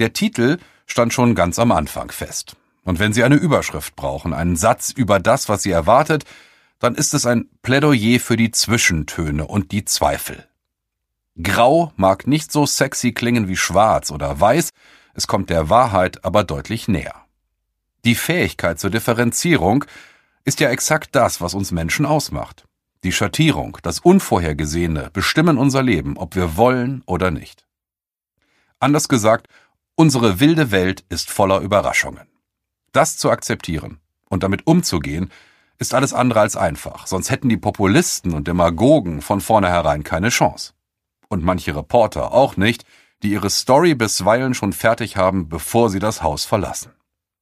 Der Titel stand schon ganz am Anfang fest. Und wenn Sie eine Überschrift brauchen, einen Satz über das, was Sie erwartet, dann ist es ein Plädoyer für die Zwischentöne und die Zweifel. Grau mag nicht so sexy klingen wie schwarz oder weiß, es kommt der Wahrheit aber deutlich näher. Die Fähigkeit zur Differenzierung ist ja exakt das, was uns Menschen ausmacht. Die Schattierung, das Unvorhergesehene bestimmen unser Leben, ob wir wollen oder nicht. Anders gesagt, unsere wilde Welt ist voller Überraschungen. Das zu akzeptieren und damit umzugehen, ist alles andere als einfach, sonst hätten die Populisten und Demagogen von vornherein keine Chance. Und manche Reporter auch nicht, die ihre Story bisweilen schon fertig haben, bevor sie das Haus verlassen.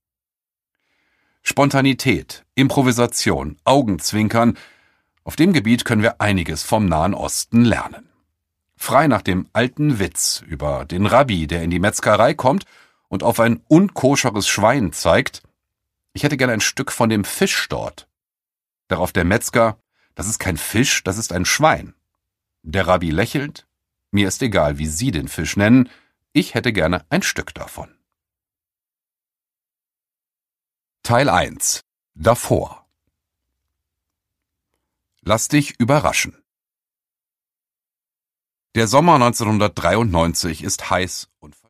Spontanität, Improvisation, Augenzwinkern, auf dem Gebiet können wir einiges vom Nahen Osten lernen. Frei nach dem alten Witz über den Rabbi, der in die Metzgerei kommt und auf ein unkoscheres Schwein zeigt: Ich hätte gern ein Stück von dem Fisch dort. Darauf der Metzger: Das ist kein Fisch, das ist ein Schwein. Der Rabbi lächelt: Mir ist egal, wie Sie den Fisch nennen, ich hätte gerne ein Stück davon. Teil 1. Davor. Lass dich überraschen. Der Sommer 1993 ist heiß und